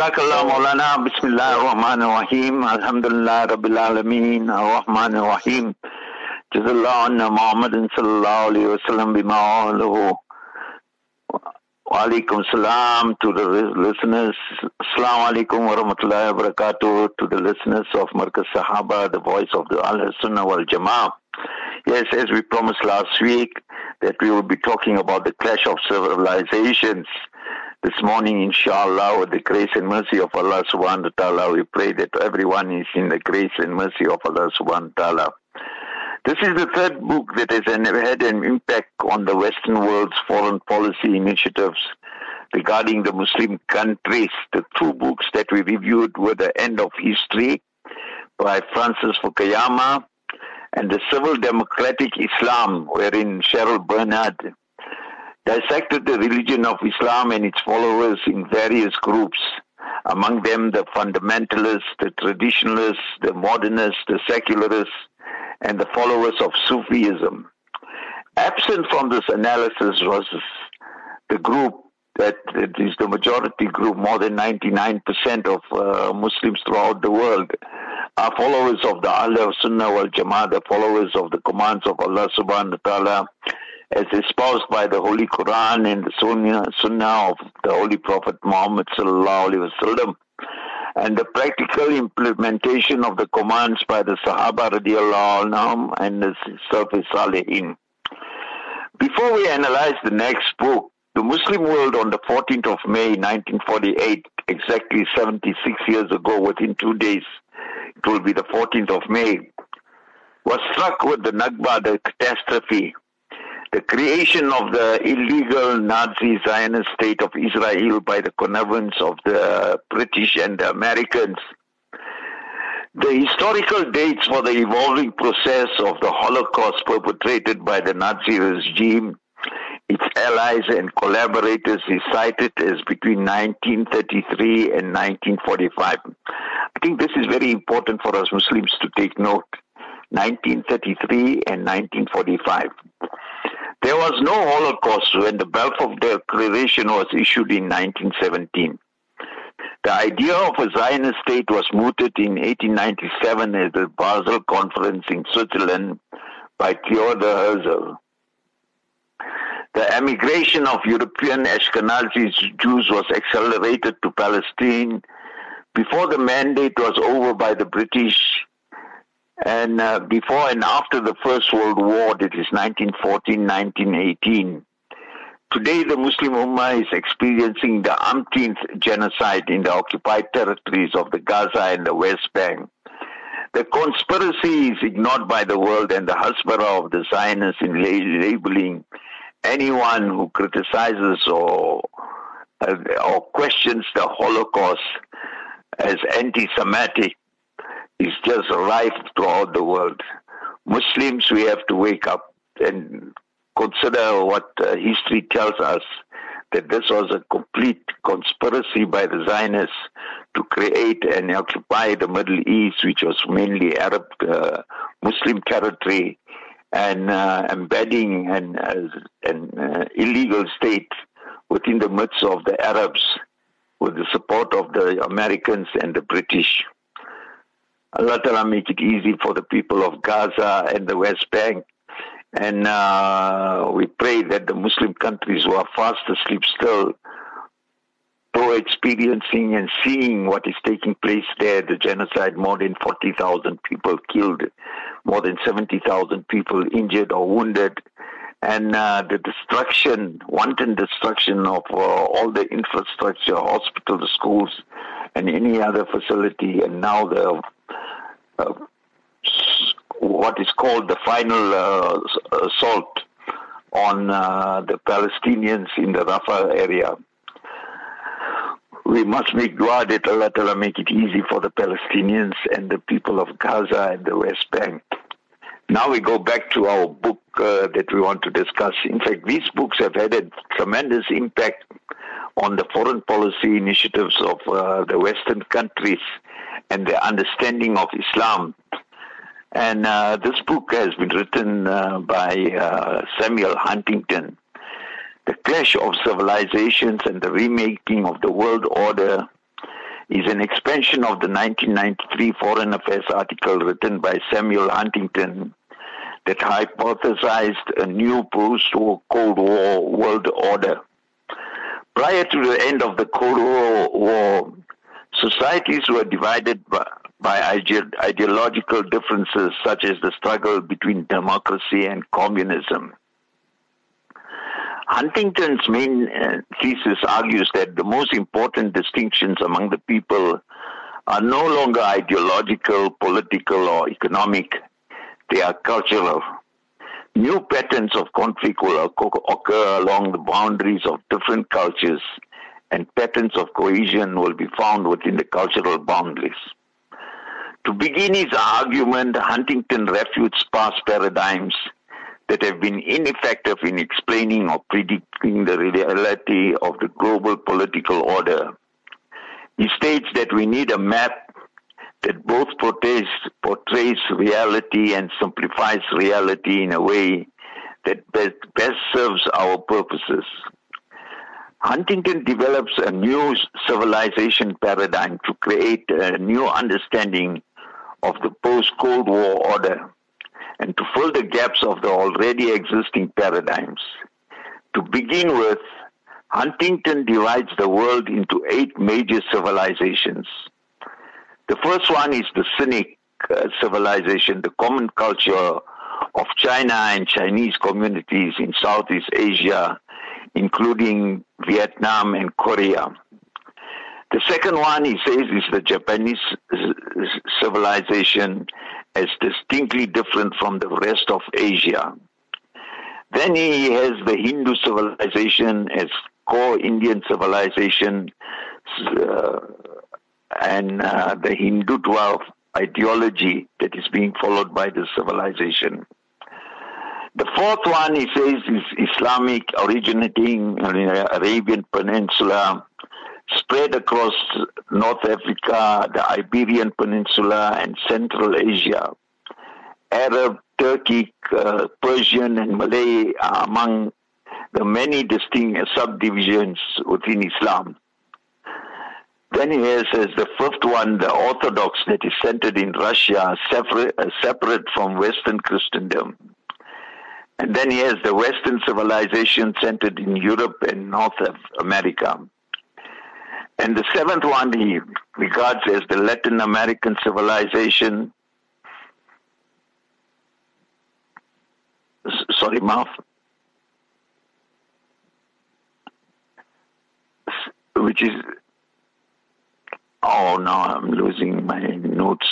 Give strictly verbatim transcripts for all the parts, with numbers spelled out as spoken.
Jazakallah Maulana. Bismillah ar-Rahman ar-Rahim. Alhamdulillah Rabbil Alameen. Ar-Rahman ar-Rahim. Jazallah anna Muhammadin sallallahu alayhi wa sallam bima alahu. Wa alaikum salam to the listeners. Assalamu alaikum wa rahmatullahi wa barakatuh to the listeners of Markaz Sahaba, the voice of the Ahl Sunnah wal Jama'ah. Yes, as we promised last week that we will be talking about the clash of civilizations. This morning, inshallah, with the grace and mercy of Allah subhanahu wa ta'ala, we pray that everyone is in the grace and mercy of Allah subhanahu wa ta'ala. This is the third book that has had an impact on the Western world's foreign policy initiatives regarding the Muslim countries. The two books that we reviewed were The End of History by Francis Fukuyama and The Civil Democratic Islam, wherein Cheryl Bernard dissected the religion of Islam and its followers in various groups, among them the fundamentalists, the traditionalists, the modernists, the secularists, and the followers of Sufism. Absent from this analysis was the group that is the majority group, more than ninety-nine percent of uh, Muslims throughout the world are followers of the Ahl Sunnah wal Jama'ah, the followers of the commands of Allah subhanahu wa ta'ala, as espoused by the Holy Quran and the Sunnah, Sunnah of the Holy Prophet Muhammad sallallahu alaihi wasallam, and the practical implementation of the commands by the Sahaba radiallahu anhum and the Salaf Salihin. Before we analyze the next book, the Muslim world on the fourteenth of May nineteen forty-eight, exactly seventy-six years ago, within two days, it will be the fourteenth of May, was struck with the Nakba, the catastrophe, the creation of the illegal Nazi Zionist state of Israel by the connivance of the British and the Americans. The historical dates for the evolving process of the Holocaust perpetrated by the Nazi regime, its allies and collaborators is cited as between nineteen thirty-three and nineteen forty-five. I think this is very important for us Muslims to take note. nineteen thirty-three and nineteen forty-five. There was no Holocaust when the Balfour Declaration was issued in nineteen seventeen. The idea of a Zionist state was mooted in eighteen ninety-seven at the Basel Conference in Switzerland by Theodor Herzl. The emigration of European Ashkenazi Jews was accelerated to Palestine before the mandate was over by the British. And uh, before and after the First World War, that is nineteen fourteen, nineteen eighteen. Today, the Muslim Ummah is experiencing the umpteenth genocide in the occupied territories of the Gaza and the West Bank. The conspiracy is ignored by the world and the hasbara of the Zionists in labeling anyone who criticizes or, uh, or questions the Holocaust as anti-Semitic is just rife throughout the world. Muslims, we have to wake up and consider what uh, history tells us, that this was a complete conspiracy by the Zionists to create and occupy the Middle East, which was mainly Arab uh, Muslim territory, and uh, embedding an, uh, an uh, illegal state within the midst of the Arabs with the support of the Americans and the British. Allah Ta'ala make it easy for the people of Gaza and the West Bank. And uh, we pray that the Muslim countries who are fast asleep still, though experiencing and seeing what is taking place there, the genocide, more than forty thousand people killed, more than seventy thousand people injured or wounded, and uh, the destruction, wanton destruction of uh, all the infrastructure, hospitals, schools, and any other facility, and now the uh, what is called the final uh, assault on uh, the Palestinians in the Rafah area. We must make dua that Allah Ta'ala make it easy for the Palestinians and the people of Gaza and the West Bank. Now we go back to our book uh, that we want to discuss. In fact, these books have had a tremendous impact on the foreign policy initiatives of uh, the Western countries and their understanding of Islam. And uh, this book has been written uh, by uh, Samuel Huntington, The Clash of Civilizations and the Remaking of the World Order, is an expansion of the nineteen ninety-three Foreign Affairs article written by Samuel Huntington that hypothesized a new post-Cold War world order. Prior to the end of the Cold War, societies were divided by, by ide- ideological differences such as the struggle between democracy and communism. Huntington's main uh, thesis argues that the most important distinctions among the people are no longer ideological, political, or economic. They are cultural. New patterns of conflict will occur along the boundaries of different cultures, and patterns of cohesion will be found within the cultural boundaries. To begin his argument, Huntington refutes past paradigms that have been ineffective in explaining or predicting the reality of the global political order. He states that we need a map that both portrays, portrays reality and simplifies reality in a way that best, best serves our purposes. Huntington develops a new civilization paradigm to create a new understanding of the post-Cold War order and to fill the gaps of the already existing paradigms. To begin with, Huntington divides the world into eight major civilizations. The first one is the Sinic uh, civilization, the common culture of China and Chinese communities in Southeast Asia, including Vietnam and Korea. The second one, he says, is the Japanese civilization, as distinctly different from the rest of Asia. Then he has the Hindu civilization as core Indian civilization, uh, and uh, the Hindutva ideology that is being followed by the civilization. The fourth one, he says, is Islamic, originating in the Arabian Peninsula, spread across North Africa, the Iberian Peninsula, and Central Asia. Arab, Turkic, uh, Persian, and Malay are among the many distinct subdivisions within Islam. Then he has as the fifth one, the Orthodox, that is centered in Russia, separate, uh, separate from Western Christendom. And then he has the Western civilization centered in Europe and North America. And the seventh one he regards as the Latin American civilization. S- sorry, Marv. S- which is, oh no, I'm losing my notes.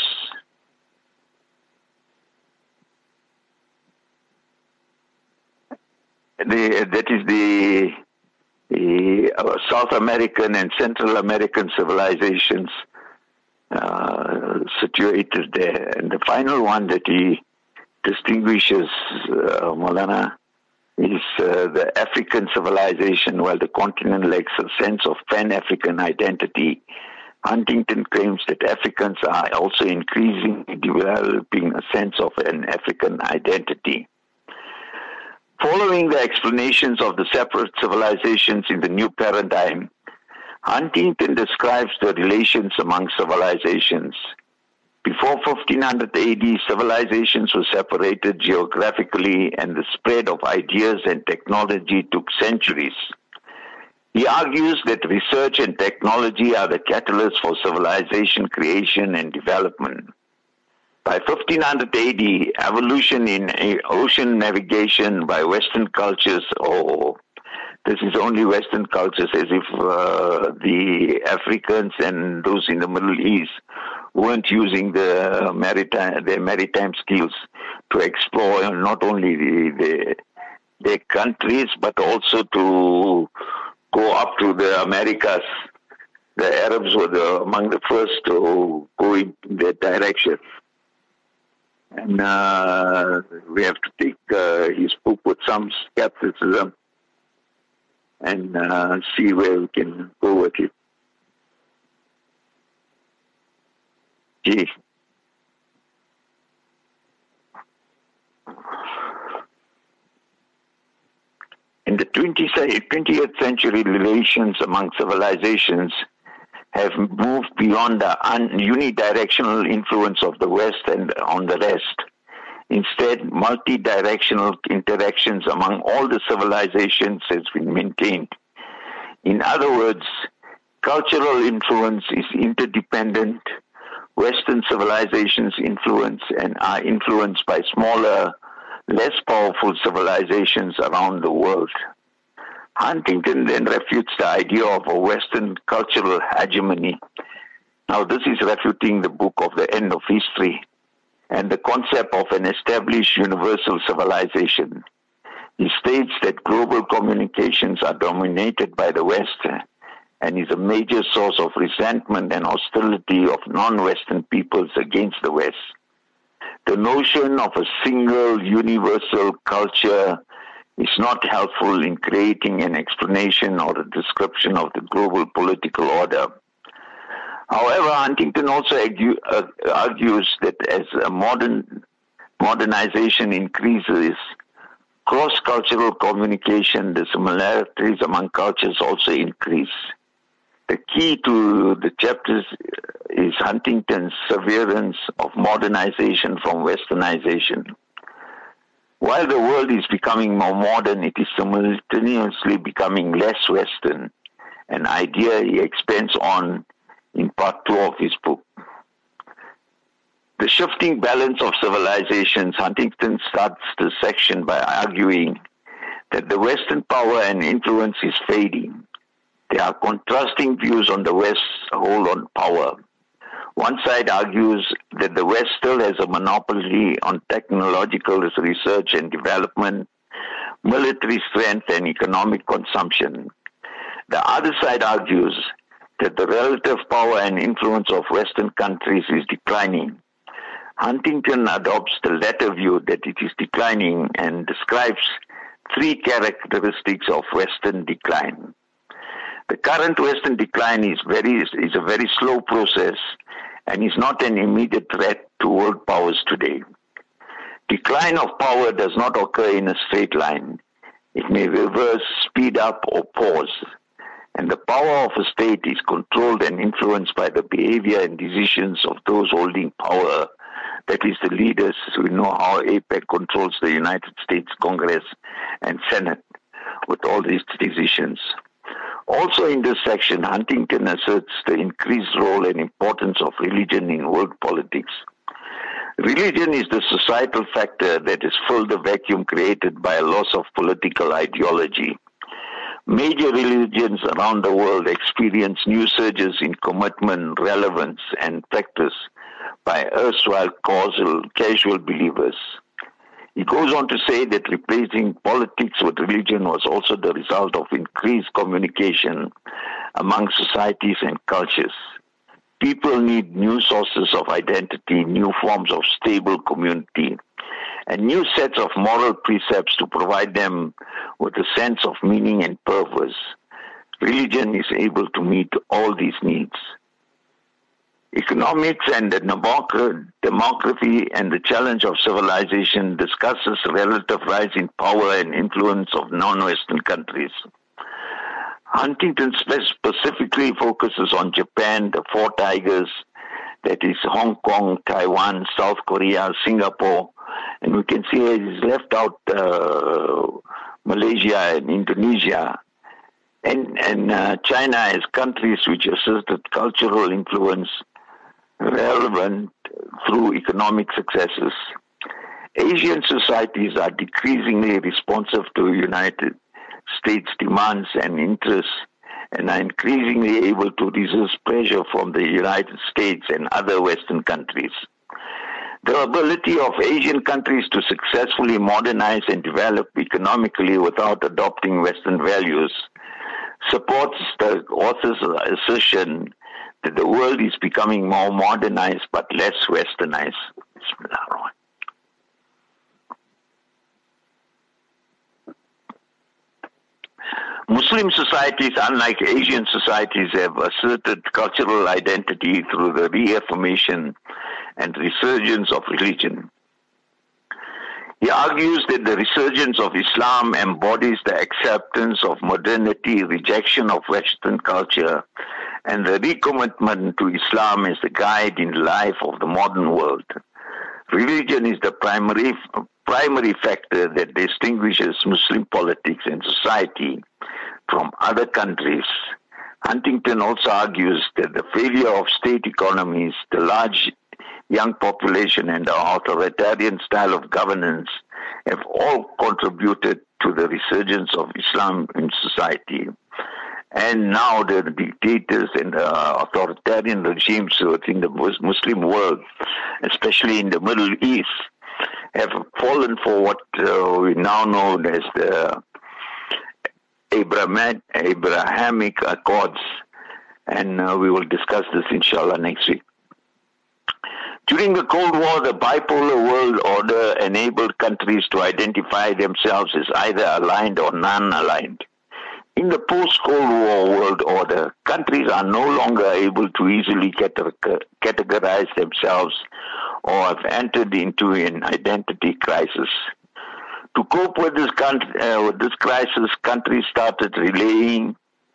The, that is the The uh, South American and Central American civilizations uh, situated there. And the final one that he distinguishes, uh, Maulana, is uh, the African civilization, while the continent lacks a sense of Pan-African identity. Huntington claims that Africans are also increasingly developing a sense of an African identity. Following the explanations of the separate civilizations in the new paradigm, Huntington describes the relations among civilizations. Before fifteen hundred A D, civilizations were separated geographically, and the spread of ideas and technology took centuries. He argues that research and technology are the catalyst for civilization creation and development. By fifteen hundred A D, evolution in ocean navigation by Western cultures, or this is only Western cultures, as if uh, the Africans and those in the Middle East weren't using the maritime, their maritime skills to explore not only the, the, their countries, but also to go up to the Americas. The Arabs were the, among the first to go in that direction. And uh, we have to take uh, his book with some skepticism and uh, see where we can go with it. Gee. In the twentieth century, relations among civilizations have moved beyond the un- unidirectional influence of the West and on the rest. Instead, multi-directional interactions among all the civilizations has been maintained. In other words, cultural influence is interdependent. Western civilizations influence and are influenced by smaller, less powerful civilizations around the world. Huntington then refutes the idea of a Western cultural hegemony. Now, this is refuting the book of The End of History and the concept of an established universal civilization. He states that global communications are dominated by the West and is a major source of resentment and hostility of non-Western peoples against the West. The notion of a single universal culture is not helpful in creating an explanation or a description of the global political order. However, Huntington also argue, uh, argues that as a modern modernization increases, cross-cultural communication, the similarities among cultures also increase. The key to the chapters is Huntington's severance of modernization from westernization. While the world is becoming more modern, it is simultaneously becoming less Western, an idea he expands on in part two of his book. The shifting balance of civilizations, Huntington starts the section by arguing that the Western power and influence is fading. There are contrasting views on the West's hold on power. One side argues that the West still has a monopoly on technological research and development, military strength, and economic consumption. The other side argues that the relative power and influence of Western countries is declining. Huntington adopts the latter view, that it is declining, and describes three characteristics of Western decline. The current Western decline is very is a very slow process and is not an immediate threat to world powers today. Decline of power does not occur in a straight line. It may reverse, speed up, or pause. And the power of a state is controlled and influenced by the behavior and decisions of those holding power. That is the leaders. We know how AIPAC controls the United States Congress and Senate with all these decisions. Also in this section, Huntington asserts the increased role and importance of religion in world politics. Religion is the societal factor that has filled the vacuum created by a loss of political ideology. Major religions around the world experience new surges in commitment, relevance, and practice by erstwhile causal, casual believers. He goes on to say that replacing politics with religion was also the result of increased communication among societies and cultures. People need new sources of identity, new forms of stable community, and new sets of moral precepts to provide them with a sense of meaning and purpose. Religion is able to meet all these needs. Economics and the demography and the challenge of civilization discusses relative rise in power and influence of non-Western countries. Huntington specifically focuses on Japan, the Four Tigers, that is Hong Kong, Taiwan, South Korea, Singapore, and we can see he's left out uh, Malaysia and Indonesia, and, and uh, China as countries which asserted cultural influence relevant through economic successes. Asian societies are decreasingly responsive to United States demands and interests and are increasingly able to resist pressure from the United States and other Western countries. The ability of Asian countries to successfully modernize and develop economically without adopting Western values supports the author's assertion that the world is becoming more modernized but less westernized. Muslim societies, unlike Asian societies, have asserted cultural identity through the reaffirmation and resurgence of religion. He argues that the resurgence of Islam embodies the acceptance of modernity, rejection of Western culture, and the recommitment to Islam as the guide in life of the modern world. Religion is the primary primary factor that distinguishes Muslim politics and society from other countries. Huntington also argues that the failure of state economies, the large young population, and the authoritarian style of governance have all contributed to the resurgence of Islam in society. And now the dictators and the authoritarian regimes within the Muslim world, especially in the Middle East, have fallen for what uh, we now know as the Abrahamic, Abrahamic Accords. And uh, we will discuss this, inshallah, next week. During the Cold War, the bipolar world order enabled countries to identify themselves as either aligned or non-aligned. In the post-Cold War world order, countries are no longer able to easily categorize themselves or have entered into an identity crisis. To cope with this, uh, with this crisis, countries started relaying,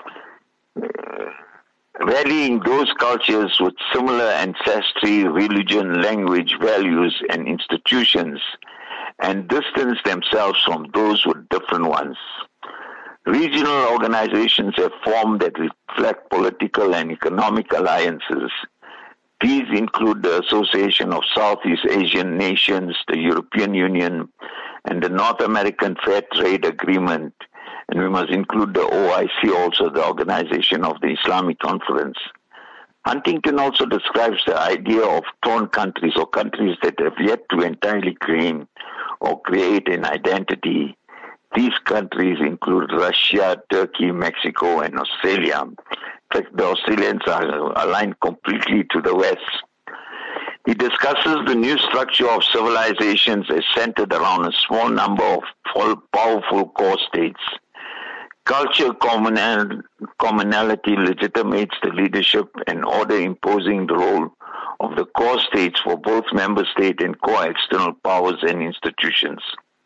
uh, rallying those cultures with similar ancestry, religion, language, values, and institutions, and distance themselves from those with different ones. Regional organizations have formed that reflect political and economic alliances. These include the Association of Southeast Asian Nations, the European Union, and the North American Fair Trade Agreement. And we must include the O I C also, the Organization of the Islamic Conference. Huntington also describes the idea of torn countries, or countries that have yet to entirely claim or create an identity. These countries include Russia, Turkey, Mexico, and Australia. In fact, the Australians are aligned completely to the West. He discusses the new structure of civilizations as centered around a small number of powerful core states. Culture commonal, commonality legitimates the leadership and order imposing the role of the core states for both member state and core external powers and institutions.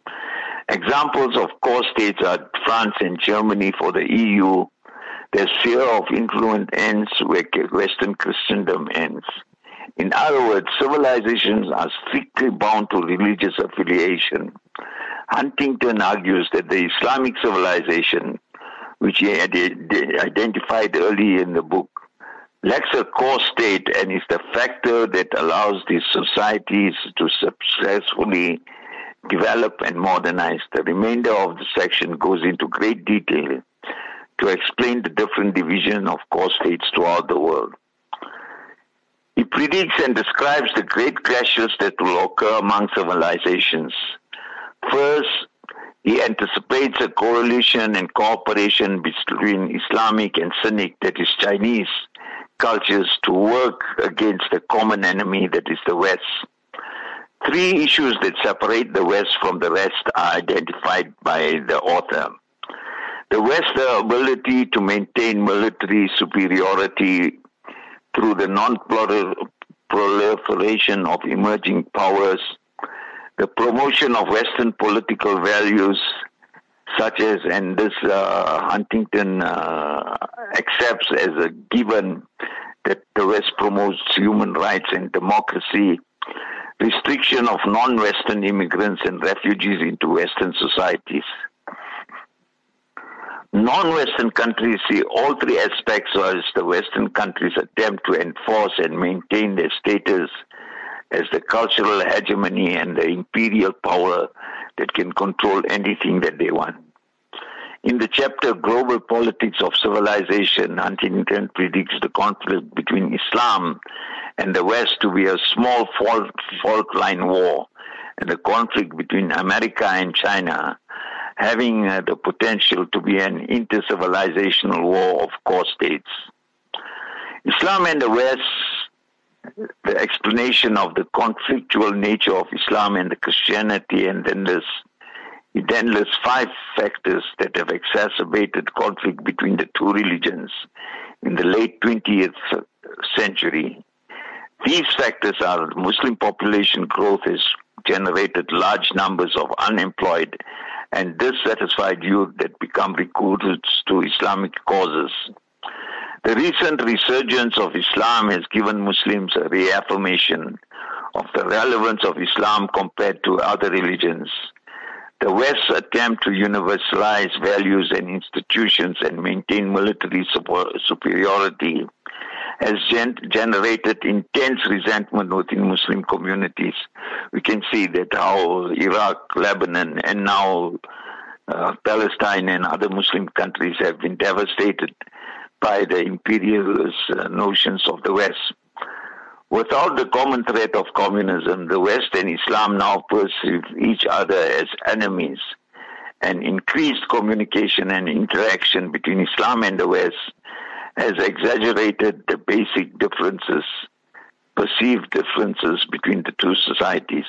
Examples of core states are France and Germany for the E U. Their sphere of influence ends where Western Christendom ends. In other words, civilizations are strictly bound to religious affiliation. Huntington argues that the Islamic civilization, which he had identified early in the book, lacks a core state and is the factor that allows these societies to successfully develop and modernize. The remainder of the section goes into great detail to explain the different division of core states throughout the world. He predicts and describes the great clashes that will occur among civilizations. First, he anticipates a coalition and cooperation between Islamic and Sunni, that is Chinese, cultures to work against the common enemy that is the West. Three issues that separate the West from the rest are identified by the author. The West's ability to maintain military superiority through the non-proliferation of emerging powers, the promotion of Western political values, such as, and this uh, Huntington uh, accepts as a given, that the West promotes human rights and democracy, restriction of non-Western immigrants and refugees into Western societies. Non-Western countries see all three aspects as the Western countries attempt to enforce and maintain their status as the cultural hegemony and the imperial power that can control anything that they want. In the chapter Global Politics of Civilization, Huntington predicts the conflict between Islam and the West to be a small fault, fault line war, and the conflict between America and China having uh, the potential to be an inter-civilizational war of core states. Islam and the West, the explanation of the conflictual nature of Islam and the Christianity, and then this, it then lists five factors that have exacerbated conflict between the two religions in the late twentieth century. These factors are Muslim population growth has generated large numbers of unemployed and dissatisfied youth that become recruits to Islamic causes. The recent resurgence of Islam has given Muslims a reaffirmation of the relevance of Islam compared to other religions. The West's attempt to universalize values and institutions and maintain military superiority has gen- generated intense resentment within Muslim communities. We can see that how Iraq, Lebanon, and now uh, Palestine and other Muslim countries have been devastated by the imperialist uh, notions of the West. Without the common threat of communism, the West and Islam now perceive each other as enemies, and increased communication and interaction between Islam and the West has exaggerated the basic differences, perceived differences between the two societies.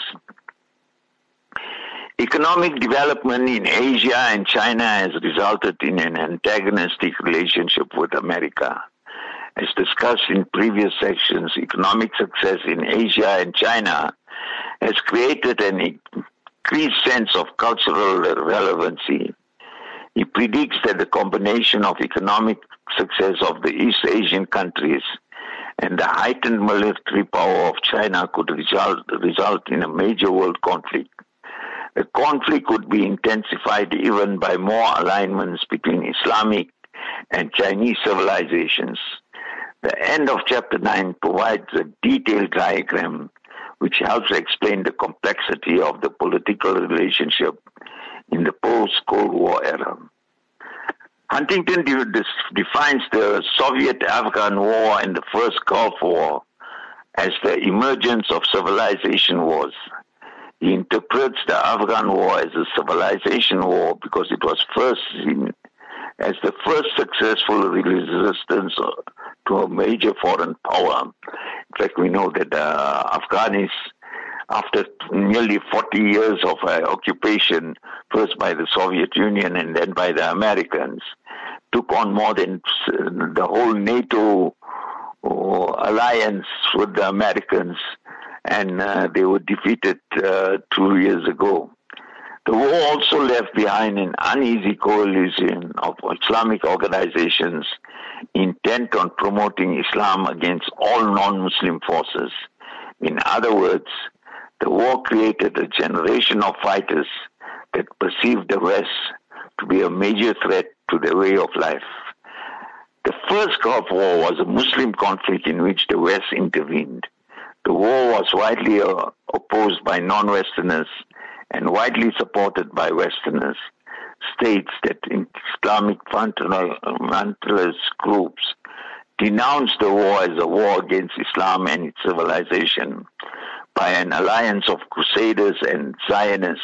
Economic development in Asia and China has resulted in an antagonistic relationship with America. As discussed in previous sections, economic success in Asia and China has created an increased sense of cultural relevancy. He predicts that the combination of economic success of the East Asian countries and the heightened military power of China could result, result in a major world conflict. The conflict could be intensified even by more alignments between Islamic and Chinese civilizations. The end of chapter nine provides a detailed diagram which helps explain the complexity of the political relationship in the post-Cold War era. Huntington defines the Soviet-Afghan War and the First Gulf War as the emergence of civilization wars. He interprets the Afghan War as a civilization war because it was first seen as the first successful resistance to a major foreign power. In fact, we know that uh, Afghanis, after nearly forty years of uh, occupation, first by the Soviet Union and then by the Americans, took on more than the whole NATO uh, alliance with the Americans, and uh, they were defeated uh, two years ago. The war also left behind an uneasy coalition of Islamic organizations intent on promoting Islam against all non-Muslim forces. In other words, the war created a generation of fighters that perceived the West to be a major threat to their way of life. The First Gulf War was a Muslim conflict in which the West intervened. The war was widely uh, opposed by non-Westerners and widely supported by Westerners. States that Islamic fundamentalist groups denounced the war as a war against Islam and its civilization by an alliance of crusaders and Zionists,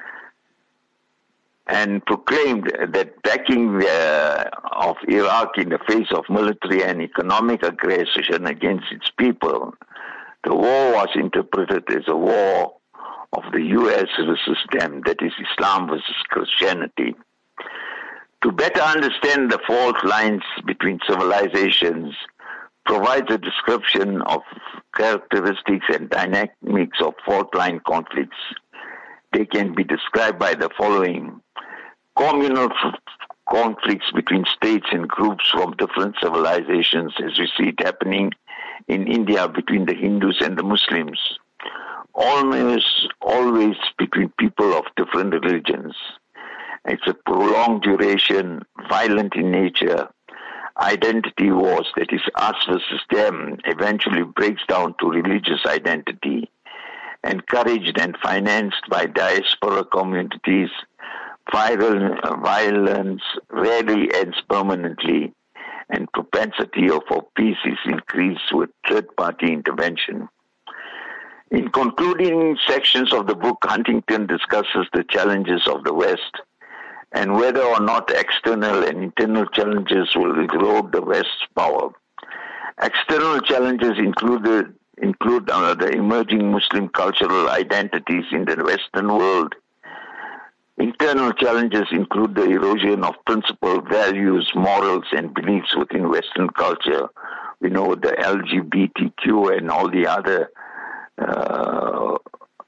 and proclaimed that backing the, of Iraq in the face of military and economic aggression against its people, the war was interpreted as a war of the U S versus them, that is Islam versus Christianity. To better understand the fault lines between civilizations provides a description of characteristics and dynamics of fault line conflicts. They can be described by the following: communal conflicts between states and groups from different civilizations, as we see it happening in India between the Hindus and the Muslims. Almost always between people of different religions. It's a prolonged duration, violent in nature. Identity wars, that is us versus them, eventually breaks down to religious identity. Encouraged and financed by diaspora communities, viral, violence rarely ends permanently, and propensity for peace is increased with third-party intervention. In concluding sections of the book, Huntington discusses the challenges of the West and whether or not external and internal challenges will erode the West's power. External challenges include the, include uh, the emerging Muslim cultural identities in the Western world. Internal challenges include the erosion of principal values, morals, and beliefs within Western culture. We know the L G B T Q and all the other uh,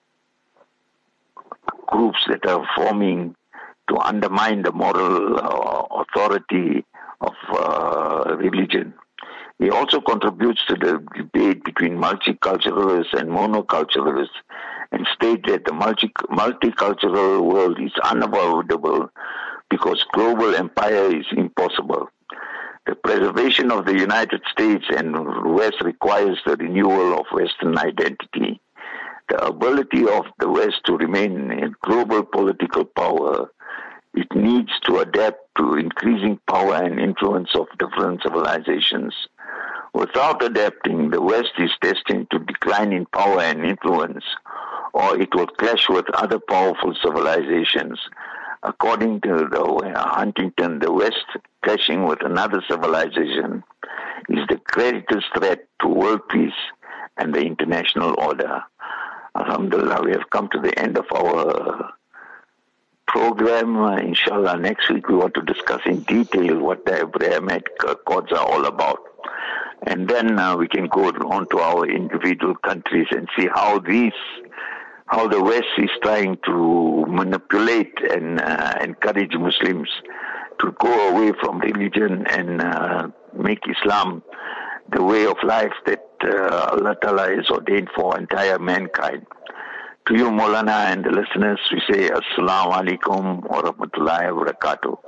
groups that are forming to undermine the moral uh, authority of uh, religion. He also contributes to the debate between multiculturalists and monoculturalists and states that the multi- multicultural world is unavoidable because global empire is impossible. The preservation of the United States and West requires the renewal of Western identity. The ability of the West to remain in global political power, it needs to adapt to increasing power and influence of different civilizations. Without adapting, the West is destined to decline in power and influence, or it will clash with other powerful civilizations. According to the Huntington, the West clashing with another civilization is the greatest threat to world peace and the international order. Alhamdulillah, we have come to the end of our program. Uh, inshallah, next week we want to discuss in detail what the Abrahamic Accords are all about. And then uh, we can go on to our individual countries and see how these, how the West is trying to manipulate and uh, encourage Muslims to go away from religion and uh, make Islam the way of life that uh, Allah Ta'ala has ordained for entire mankind. To you, Maulana, and the listeners, we say Assalamu alaikum wa rahmatullahi wa barakatuh.